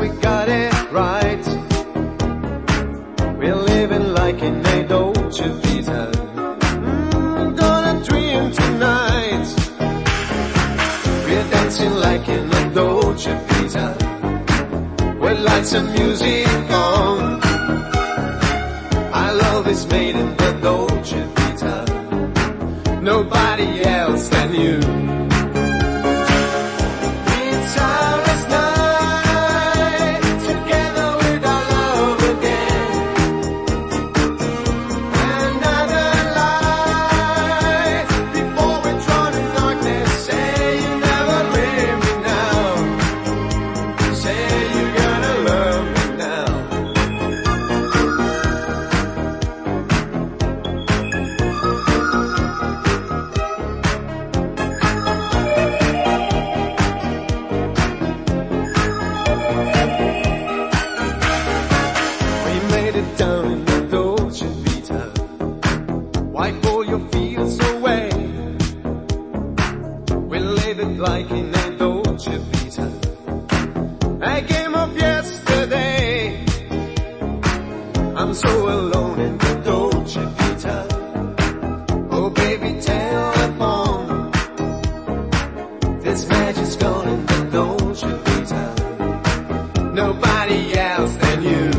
we got it right. We're living like in a Dolce Vita. Gonna dream tonight. We're dancing like in a Dolce Vita. With lights and music on. Our love is made in the Dolce Vita. Nobody else than you. Like in a Dolce Vita, a game of yesterday. I'm so alone in the Dolce Vita. Oh baby, telephone. This magic's gone in the Dolce Vita. Nobody else than you.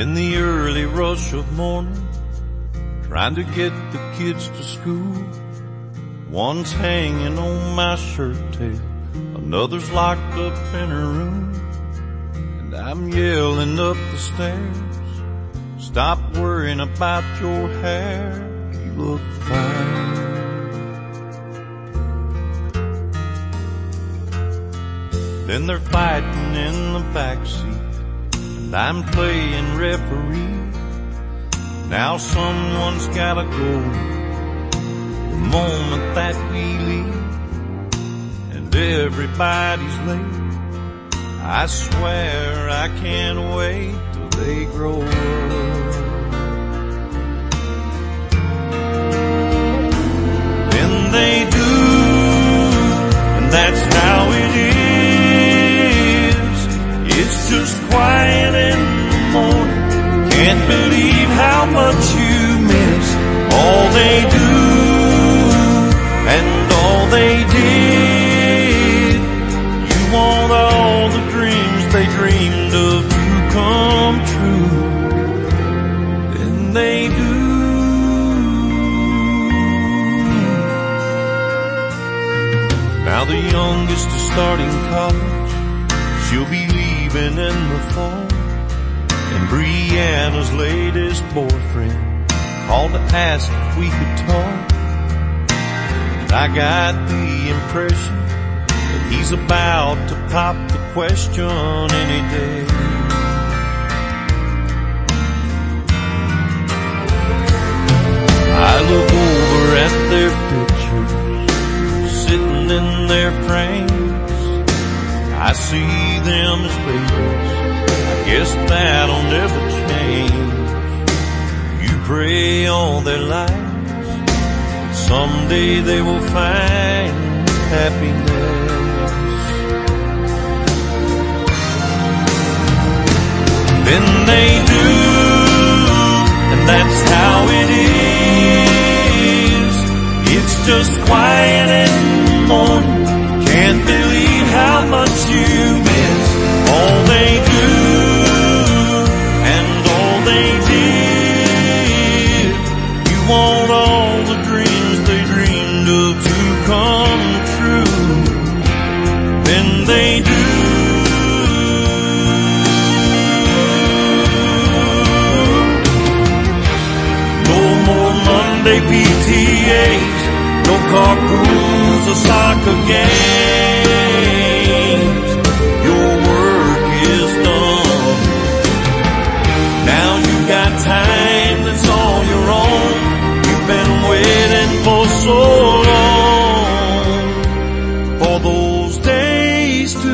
In the early rush of morning, trying to get the kids to school. One's hanging on my shirt tail, another's locked up in her room. And I'm yelling up the stairs, stop worrying about your hair, you look fine. Then they're fighting in the backseat, and I'm playing referee. Now someone's gotta go the moment that we leave, and everybody's late. I swear I can't wait till they grow up. Then they do, and that's how it is. It's just quiet in the morning. Can't believe how much you miss all they do and all they did. You want all the dreams they dreamed of to come true. Then they do. Now the youngest is starting college. She'll be leaving in the fall. And Brianna's latest boyfriend called to ask if we could talk. And I got the impression that he's about to pop the question any day. I look over at their pictures sitting in their frames. I see them as babies, guess that'll never change. You pray all their lives, someday they will find happiness. Then they do, and that's how it is. It's just quiet in the morning. Can't believe how much you miss all they do. Want all the dreams they dreamed of to come true. Then they do. No more Monday PTAs, no car pools or soccer games. Your work is done. Now you got time that's all your own. Been waiting for so long for those days to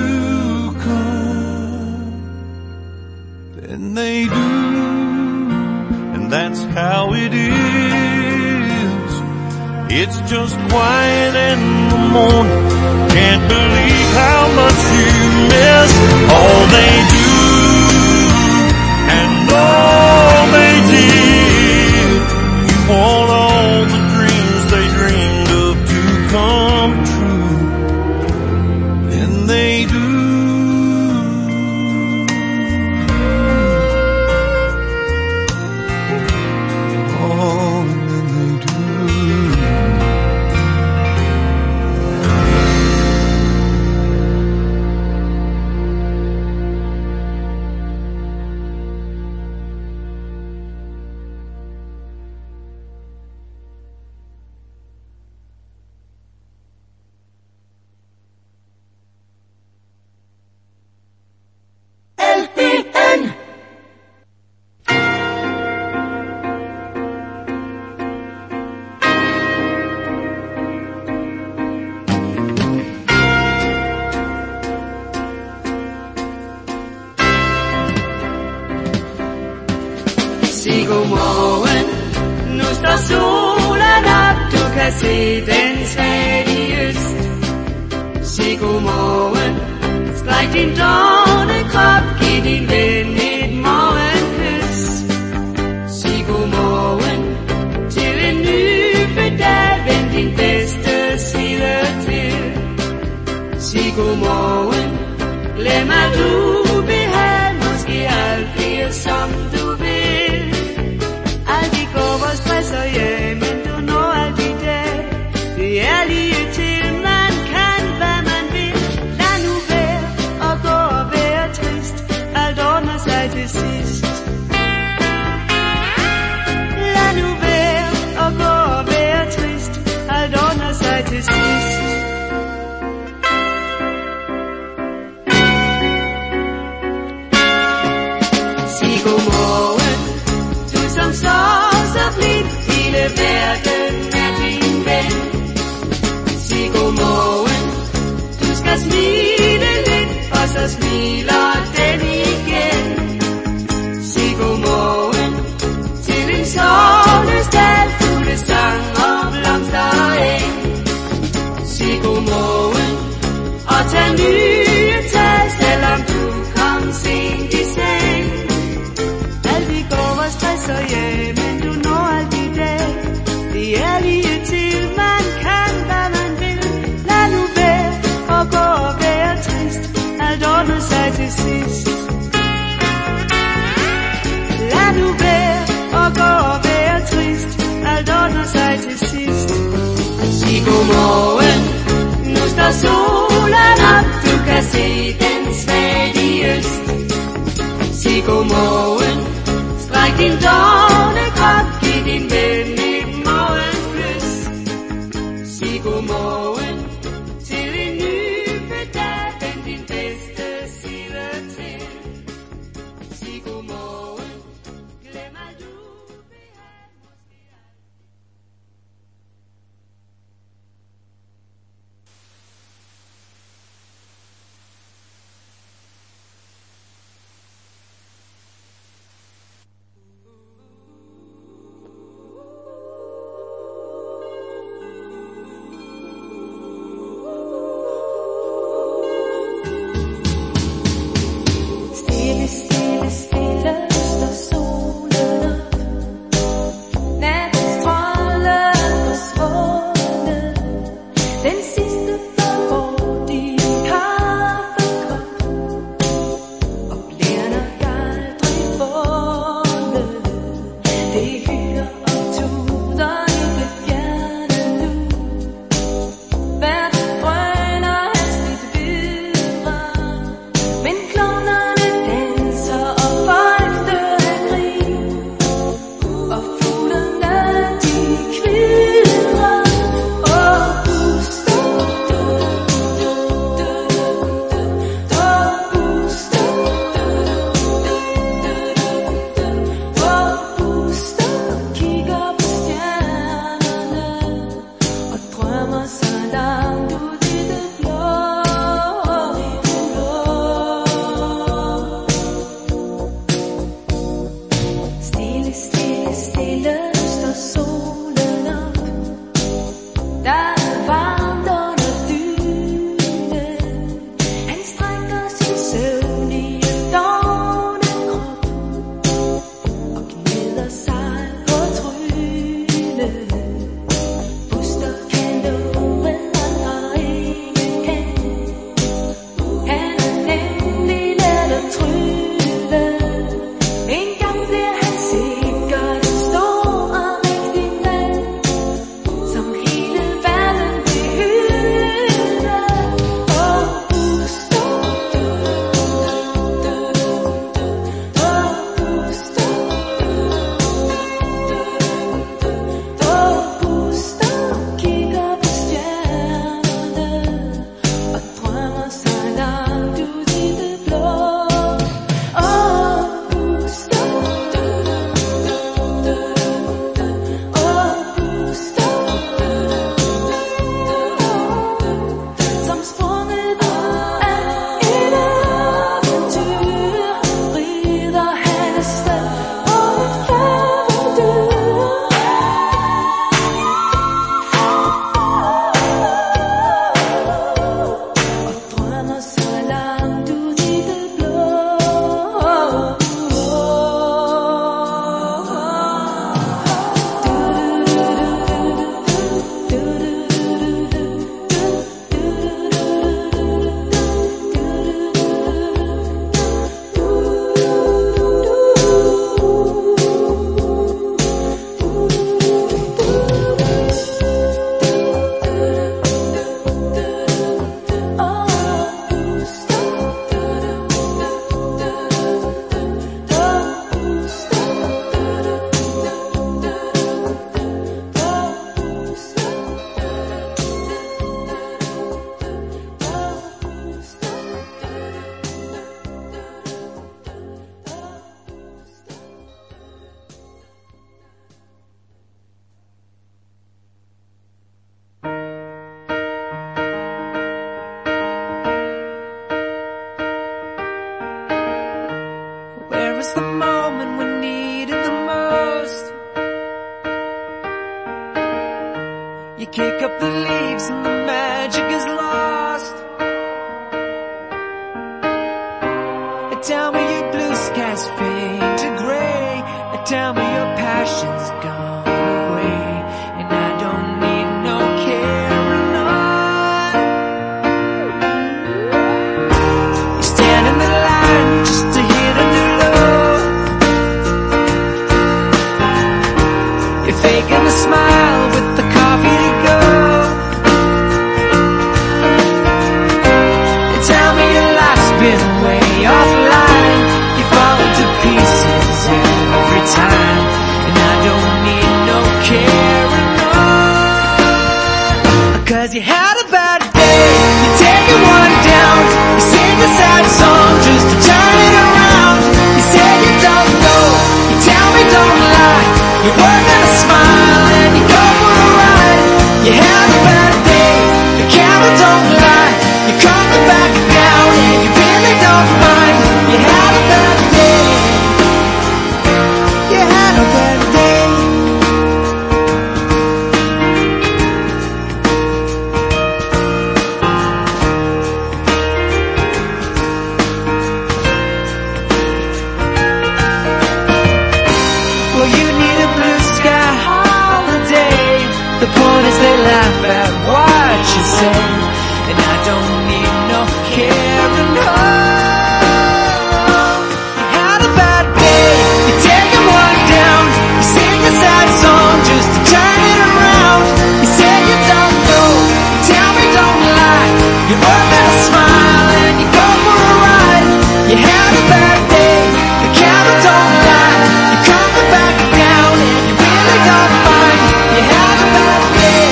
come. Then they do, and that's how it is. It's just quiet in the morning. Can't believe how much you miss all they do and all they did. You want all the dreams they dreamed of to come true. Then they do. Oh, then they do. Si god morgen, nu står solen op, du kan se den svag i øst. Si god morgen, stræk din dårne krop, giv din ven et morgenkys. Si god morgen, til en nyfødt dag, vend din bedste side til. Si god morgen, glem at du behag, måske alt bliver som du vil. til sidst. Lad nu være og gå og være trist, alt ordner sig til sidst. Sig godmorgen, du som står så blidt, hele verden er din ven. Sig godmorgen, du skal smile lidt, og så smiler den igen. Sig godmorgen til en solestald, fuglestang og blomstereng. Sig godmorgen og tag nye tag, selvom du kom sent i seng. Alt i går var stress og ja, men du når alt i dag. Det er lige til man kan, hvad man vil. Lad nu være og gå og være trist, alt ordner sig til sidst. Lad nu være og gå og være trist, alt ordner sig til sidst. Sig godmorgen, nu står solen op, du kan se den svage i øst. Sig godmorgen, stræk din dårne krop, giv din ven et morgenpløs. Sig godmorgen til en nyfødt dag, vend din bedste side til. Sig godmorgen, glem alt ubehag, måske alt. was the moment we needed the most. You kick up the leaves and the magic is lost. Tell me your blue skies fade to gray. Tell me your passion's gone away. And I don't need no carrying on. You stand in the line just to hit a new low. You're faking a smile with the coffee to go. And tell me your life's been way offline. You fall to pieces every time. And I don't need no carrying on. 'Cause you had a bad day, you take one down. You sing a sad song just to turn it around. You say you don't know, you tell me don't lie. You work on a smile and you go for a ride. You had a bad day, the camera don't lie. You're coming back down and you really don't mind. You had a bad day. You had a bad day. Well, you need a blue sky holiday. The point is they laugh at what you say. And I don't need no carrying on. You had a bad day, you're taking one down. You sing a sad song just to turn it around. You say you don't know, you tell me don't lie. You work on a smile and you go for a ride. You had a bad day, the camera don't lie. You're coming back down and you really don't mind. You had a bad day.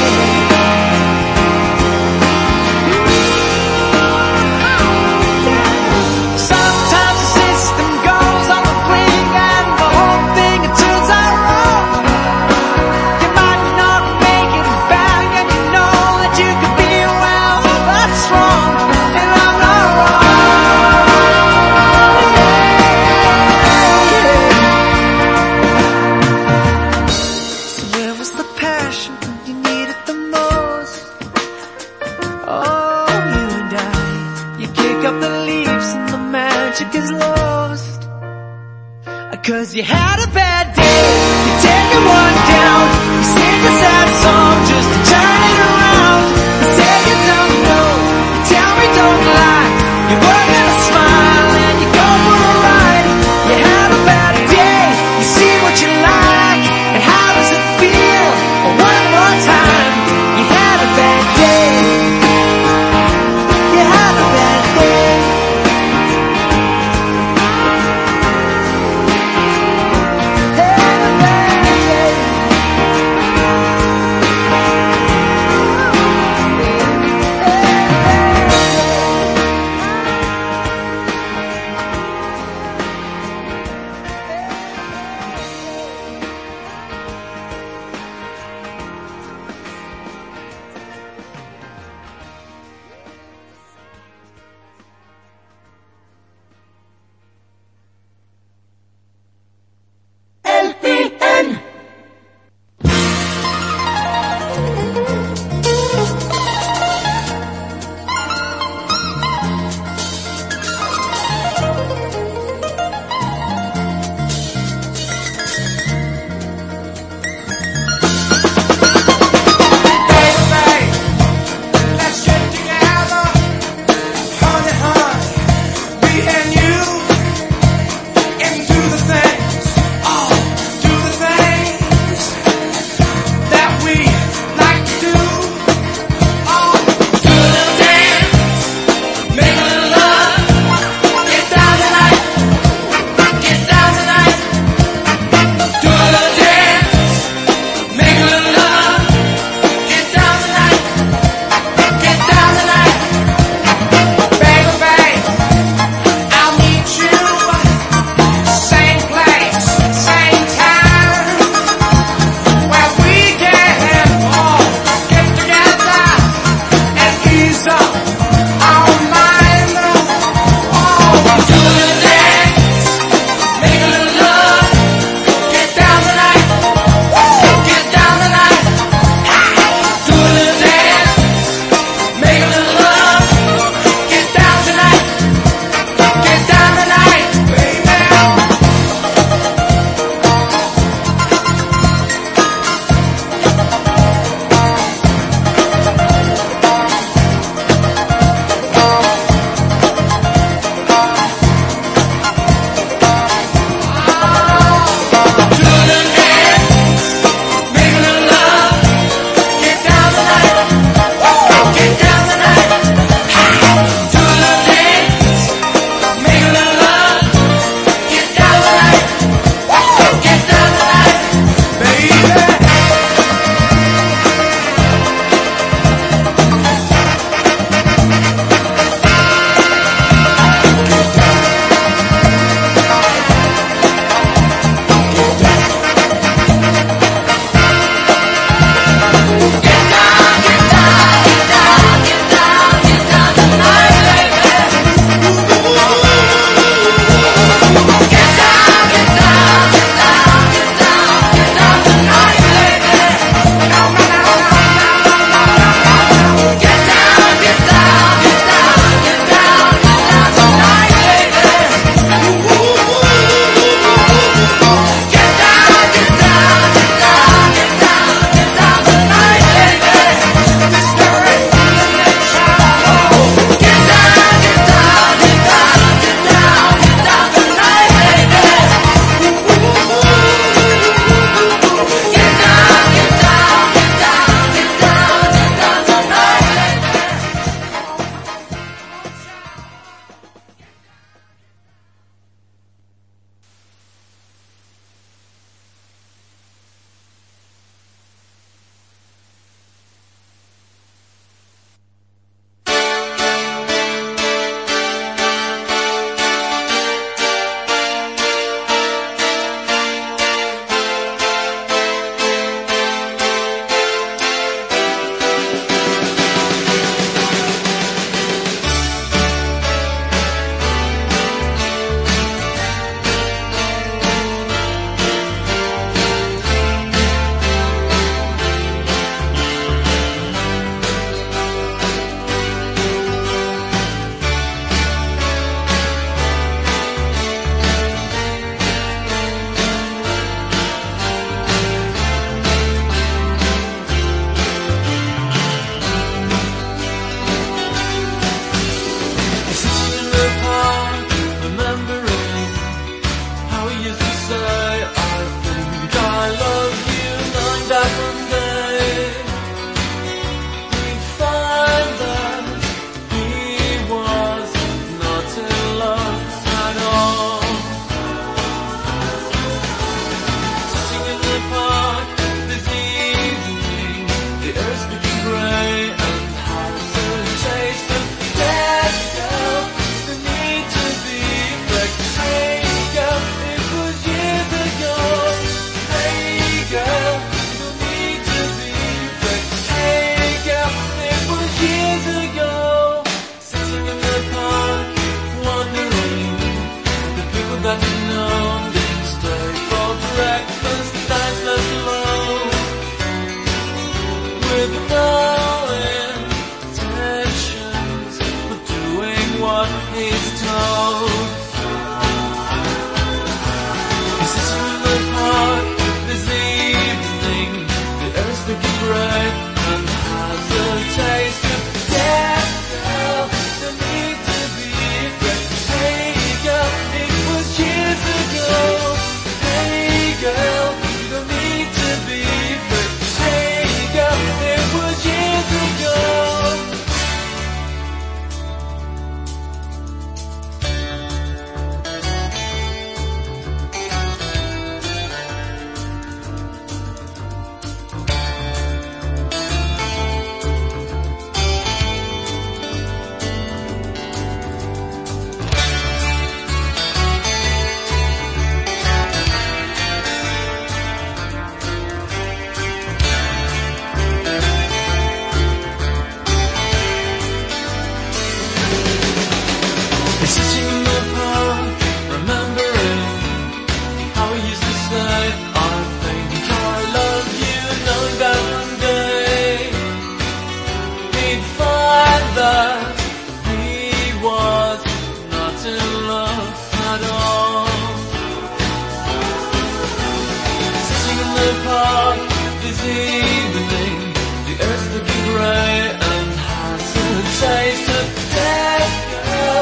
Sometimes the system goes on the blink and the whole thing it turns out wrong. You might not make it back and you know that you could be well, that's wrong. And I'm not wrong. So where was the passion when you needed the most? Oh, you and I, you kick up the leaves and the magic is lost. 'Cause you had a bad day, you're taking one down. You sing a sad song just to turn it around. You say you don't know, you tell me don't lie. You work on a smile and you go for a ride. You had a bad day, you see what you like. And how does it feel? One more time, you had a bad day. You had a bad day. Had a bad day. Had a bad day. got to know, didn't stay for breakfast, nights left alone, with no intentions of doing what he's told. He's sitting in the park this evening, the air's looking bright and has a taste of death. Girl, don't need to be afraid. Hey girl, it was years ago. Hey girl, you don't need to be afraid. Hey girl, it was years ago. Sitting in the park, remembering how we used to say, I think I love you, knowing that one day he'd find that he was not in love at all. Sitting in the park this evening, the earth's looking grey and has a taste of death. Girl,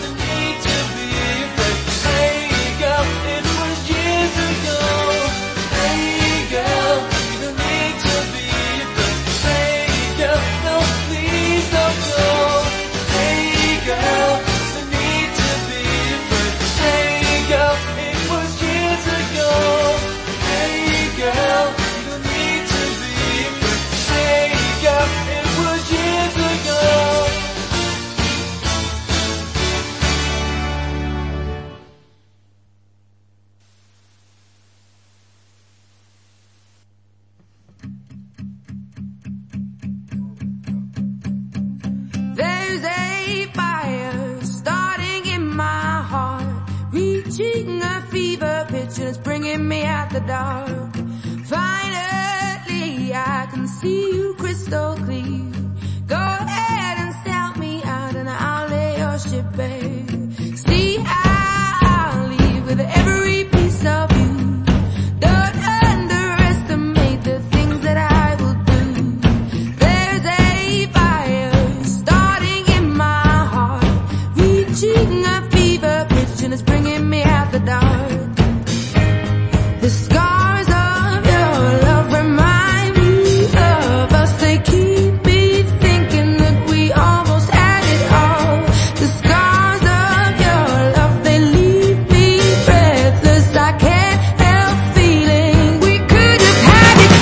there's a fire starting in my heart, reaching a fever pitch and it's bringing me out the dark. Finally, I can see you crystal clear. Go ahead and sell me out and I'll lay your ship bare. See, I'll leave with every piece of you. Don't underestimate the things that I will do. There's a fire starting in my heart, reaching a fever pitch and it's bringing me out the dark. The scars of your love remind me of us. They keep me thinking that we almost had it all. The scars of your love, they leave me breathless. I can't help feeling we could have had it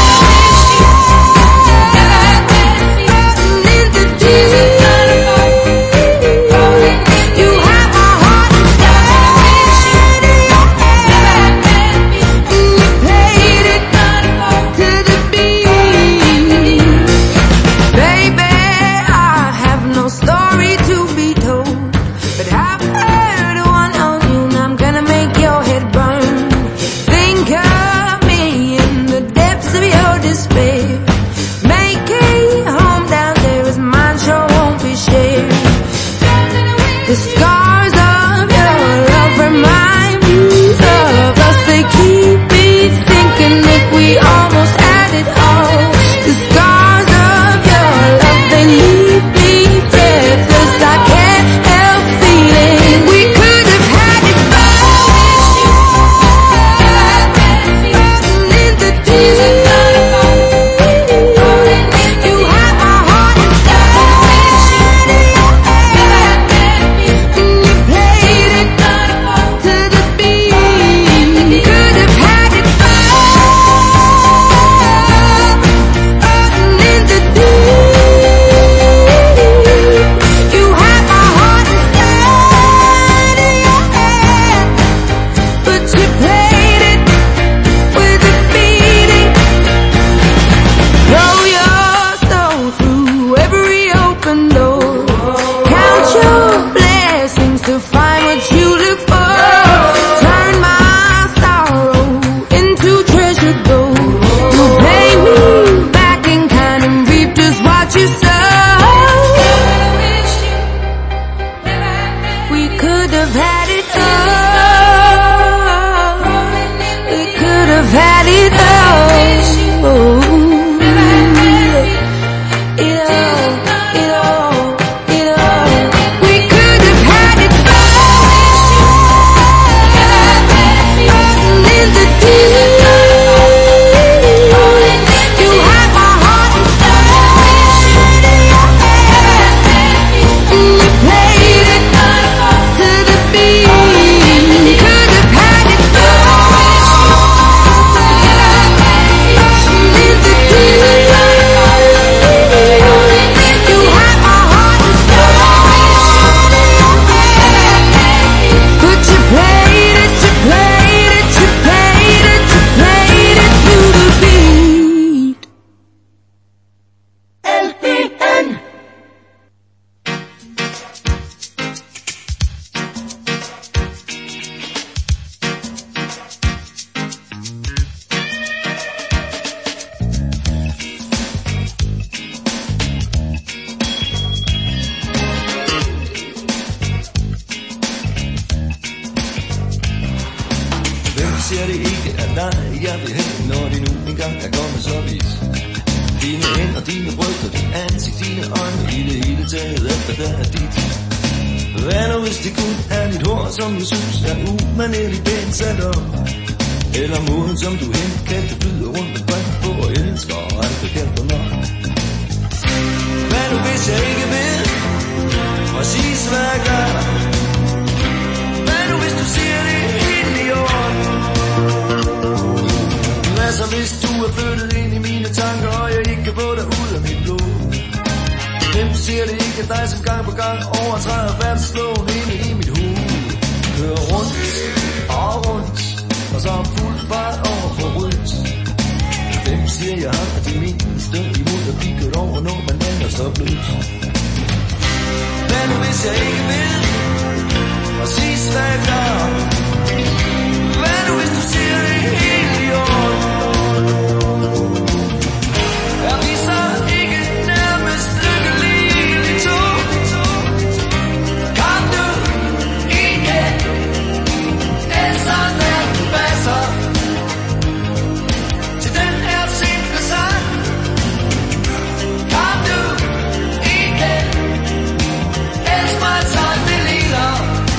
all. In the deep, you have my heart inside. ser det ikke af dig, jeg vil hen, når det nu engang er kommet så vidt. Dine hænder, dine bryster, dit ansigt, dine øjne, i det hele taget efter der er dit. Hvad nu hvis det kun er dit hår, som jeg synes er umanerligt pænt sat op? Eller moden som du henkaldte flyder rundt omkring på og elsker og aldrig kan få nok? Hvad nu hvis jeg ikke ved præcis hvad jeg gør? Hvad nu hvis du siger det helt i orden? Hvad så hvis du er flyttet ind i mine tanker og jeg ikke kan få dig ud af mit blod? Hvem siger det ikke dig som gang på gang overtræder færdsloven inde i mit hoved? Kører rundt og rundt og så fuld fart over for rødt. Hvem siger jeg har det mindste imod at blive kørt over, når man lander så blødt? Hvad nu hvis jeg ikke ved præcis hvad jeg gør? Hvad nu hvis du siger det helt i orden? Er vi så ikke nærmest lykkelige to? Kom du igen, ellers når du passer til den her simple sang. Kom du igen, ellers mig sådan det ligner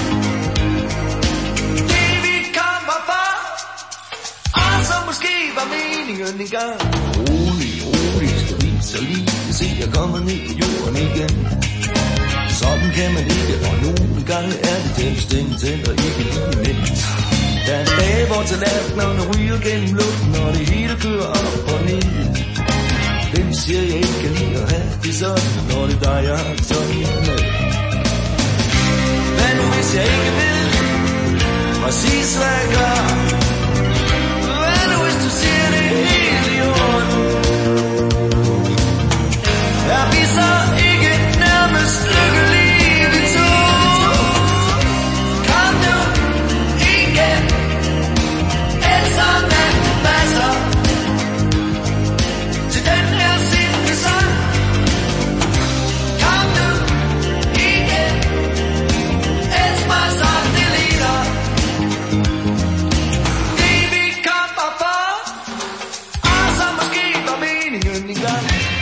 det vi kommer for, og som måske var meningen engang. Rolig, stabil, så lige se jeg kommer ned på jorden igen. Sådan kan man ikke, og nogle gange er det den bestemt og ikke lige mindst. Der er en dag, hvor tallerkenerne ryger gennem luften, og det hele kører op og ned. Hvem siger jeg ikke kan lide at have det sådan, når det er dig, jeg har sådan med? Hvad nu hvis jeg ikke ved præcis hvad jeg gør? Hvad nu hvis du siger det helt i orden? Er vi så ikke nærmest lykkelige vi to? Kom nu igen, ellers når du passer til den her simple sang. Kom nu igen, ellers mig sådan det ligner det vi kommer for, og som måske var meningen engang.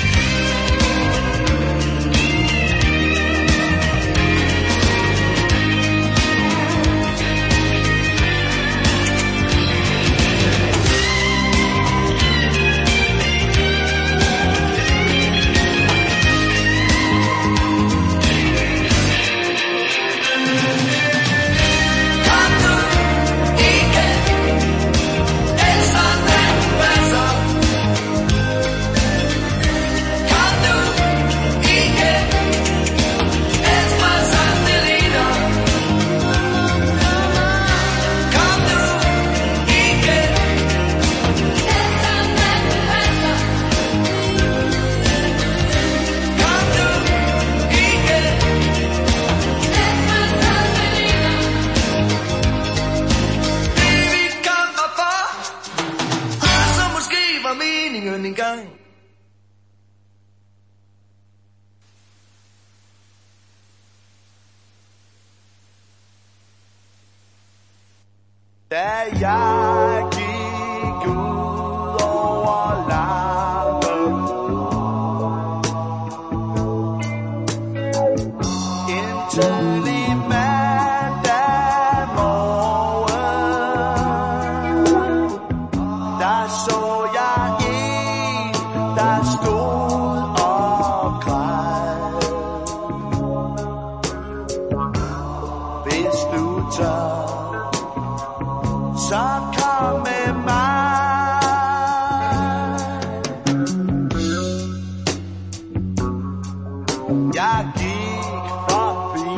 Da jeg gik ud over landet en tidlig mandag morgen, der så jeg en, der stod og græd. Hvis du tør, så kom med mig. Jeg gik forbi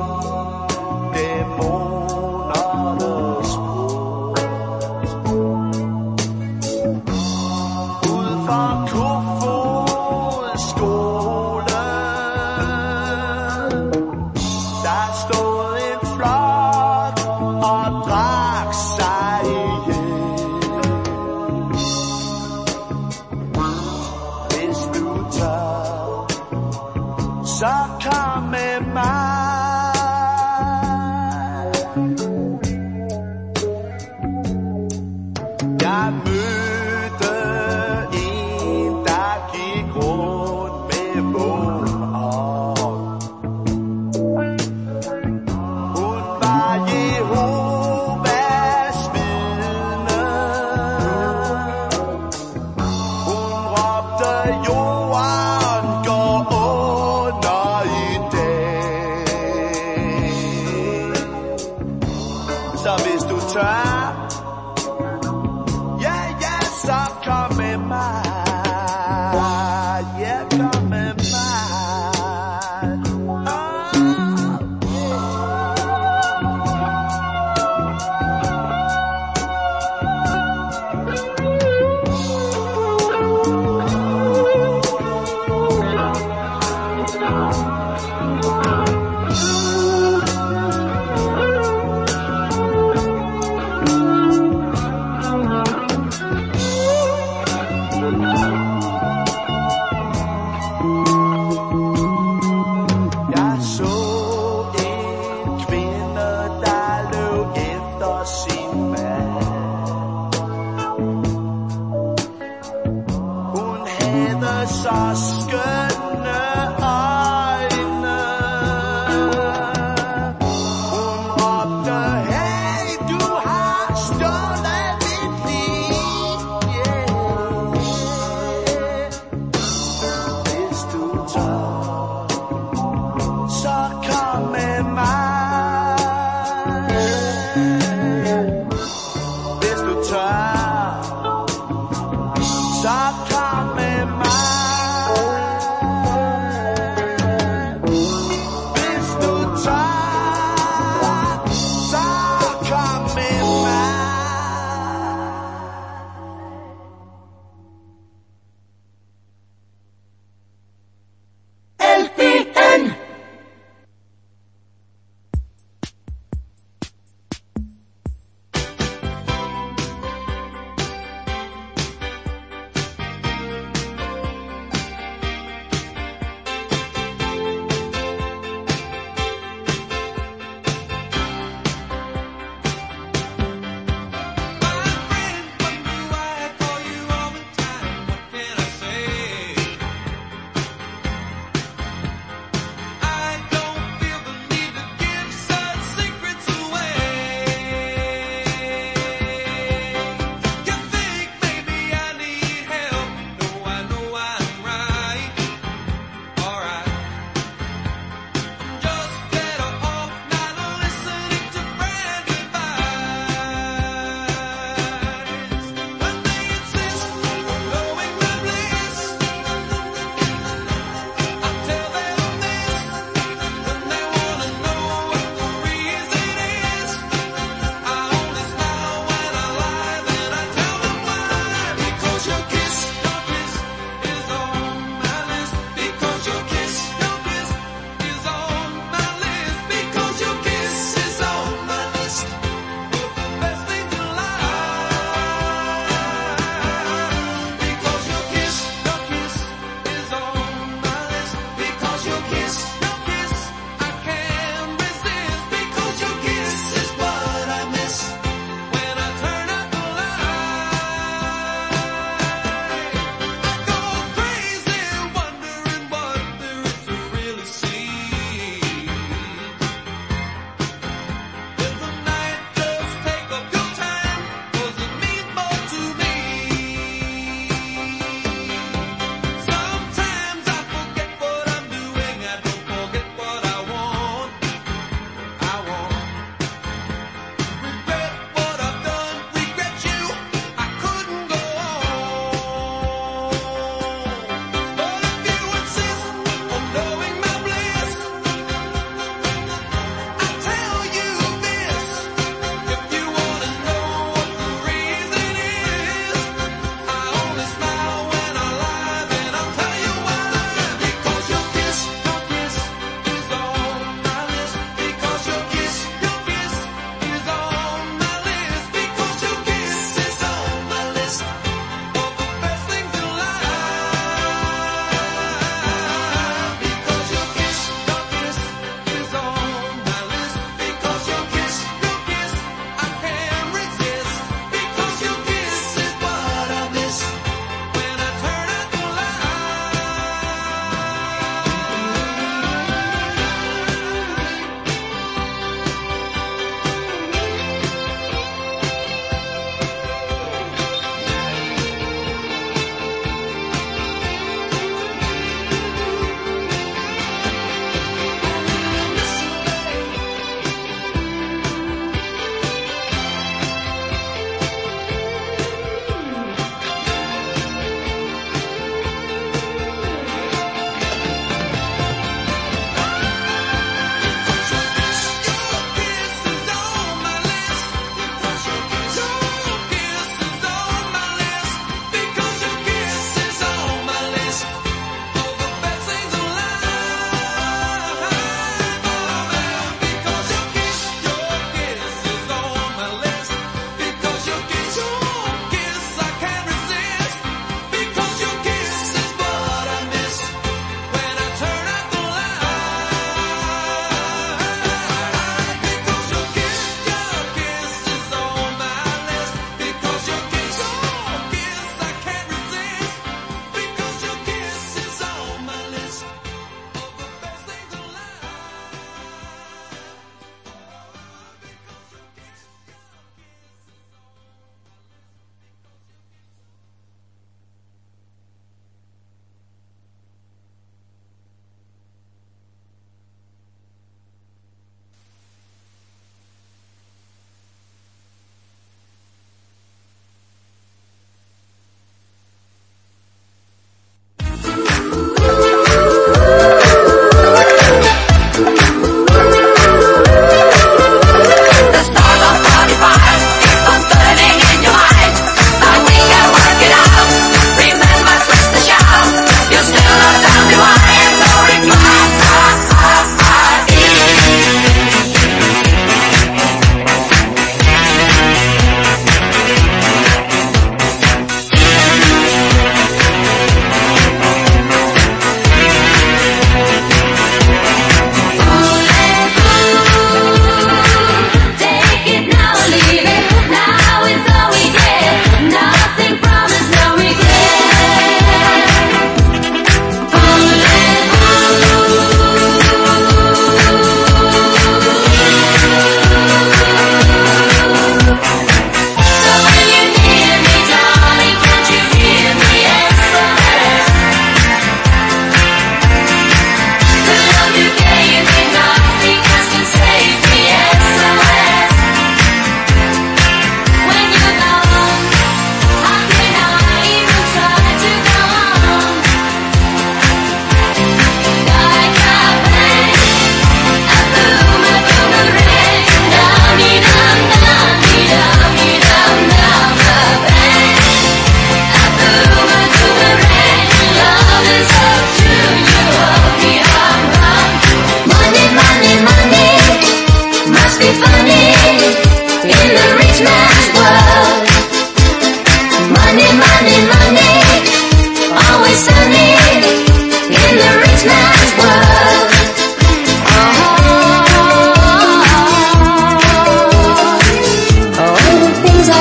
dæmonernes bro, ud for Kofoeds skole. Der stod en flok og drak sig ihjel. Hvis du tør, så kom med mig. tør. Ja, ja, så kom med mig. Ja, kom med mig. Så kom med mig.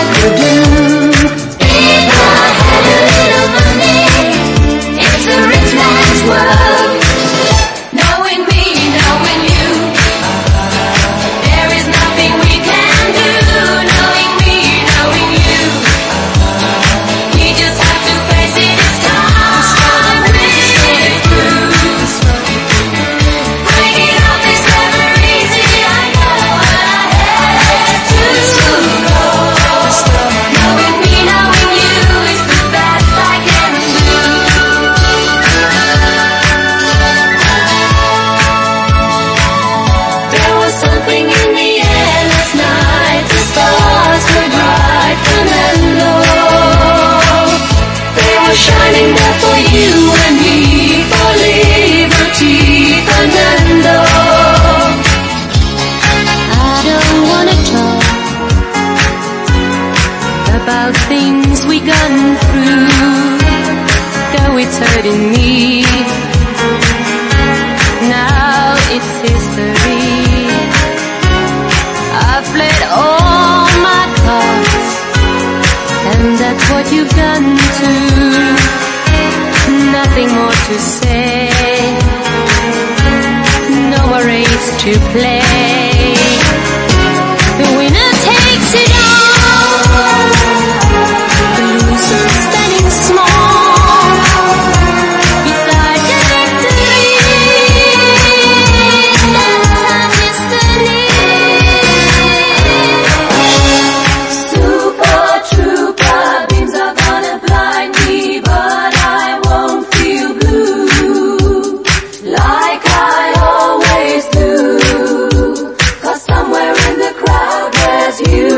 could do. If I had a little money, it's a rich man's world. Knowing me, knowing you, there is nothing we can do. Knowing me, knowing you, we just have to face it. It's time we're through. Breaking out is never easy, I know, and I had to go. Knowing me, knowing you is the best I can do. There was something in the air last night. The stars were bright and low. They were shining there for you and me, for liberty, Fernando. I don't wanna talk about things we gone through, though it's hurting me. Now it's history. I've played all my cards, and that's what you've done too. Nothing more to say, no more race to play. The winner takes it all, the loser standing small beside the victory. That's our destiny. Super trooper beams are gonna blind me, but I won't feel blue like I always do. 'Cause somewhere in the crowd there's you.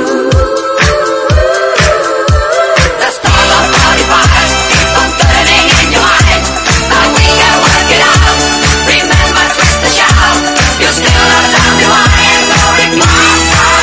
The stars of 45 keep on turning in your eyes. Now we can work it out. Remember, twist the shout. You still don't tell me why I'm so ignored.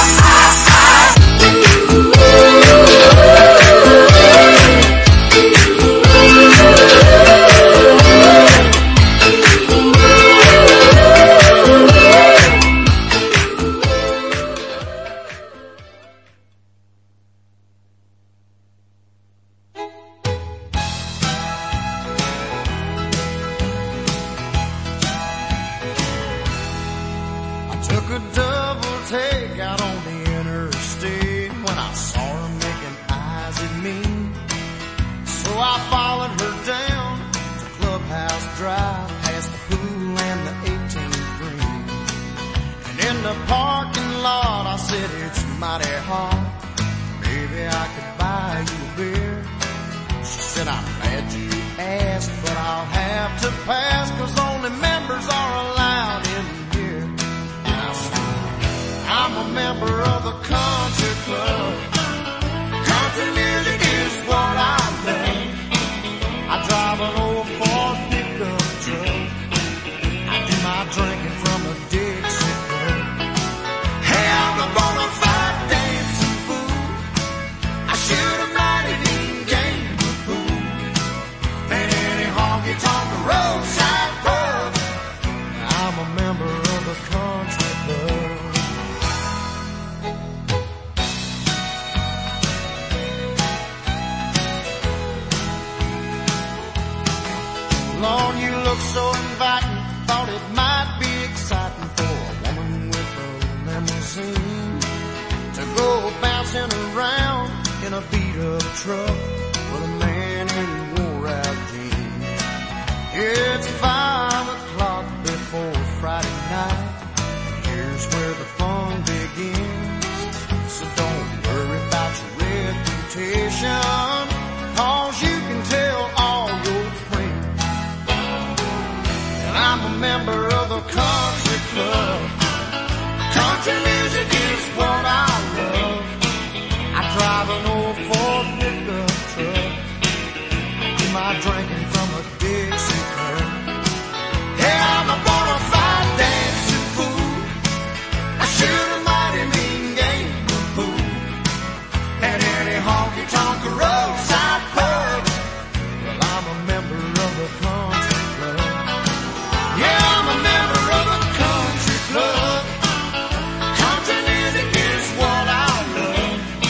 I took a double take out on the interstate when I saw her making eyes at me. So I followed her down to Clubhouse Drive, past the pool and the 18th green. And in the parking lot I said, it's mighty hot, maybe I could buy you a beer. She said, I'm glad you asked, but I'll have to pass, 'cause only members are allowed in here. And I said, I'm a member of the country club. Country music is what I love. I drive an old Ford pickup truck. I do my drinking from a Dixie cup. Hey, I'm a bona fide dancing fool. I shoot a mighty mean game of pool. And any honky tonk roadside pub. I'm a member of the country club. Lord, you look so inviting. Thought it might be exciting for a woman with a limousine to go bouncing around in a beat-up truck.